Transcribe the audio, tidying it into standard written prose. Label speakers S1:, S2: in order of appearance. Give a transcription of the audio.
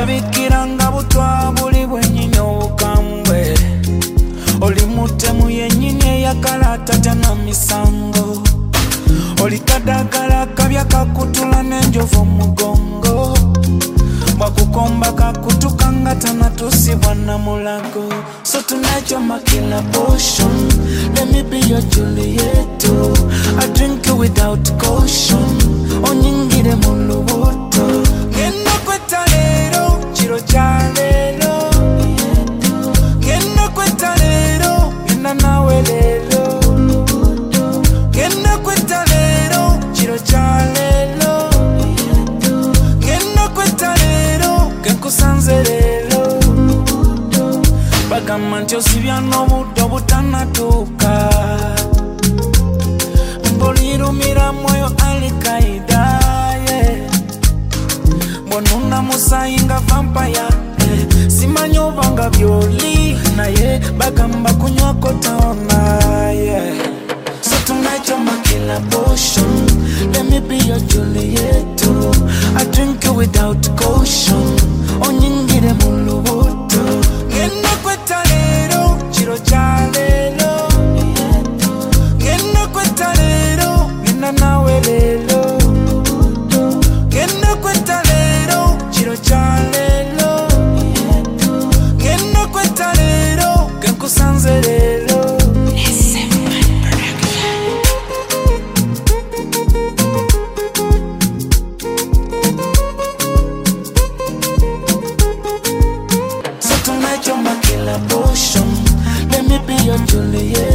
S1: Olabikiranga butwa buli bwennyini obukambwe. Oli mutemu yennyini eyagala tatya na misango. Oli kadagala kabya kakutula n'enjovu omugongo. Bwakukomba kakutuka nga tanatusibwa na mulago. So tonight you're my killer potion. Let me be your Juliet. I drink you without caution. Onyingire mu lubuto. Ngenda kwetta leero kiro kya leero. Ngenda kwetta leero ngenda nawe leero. Ngenda kwetta leero kiro kya leero. Ngenda kwetta leero kenkusanze leero. Bagamba nti osibya n'obudde butanatuuka. Mbulirumira mwoyo Al-Qaeda, yeah. Mbonuna musayi nga vampire, simanyi oba nga byoli naye bagamba kunywako taona, yeah. So tonight you're my killer potion. Let me be your Juliet. I drink you without caution. Onyingire mu lubuto. Ngenda kwetta leero kiro kya leero. Ngenda kwetta leero ngenda nawe leero. Ngenda kwetta leero kiro kya leero. Ngenda kwetta leero kenkusanze leero. So tonight you're my killer potion. Let me be your Juliet.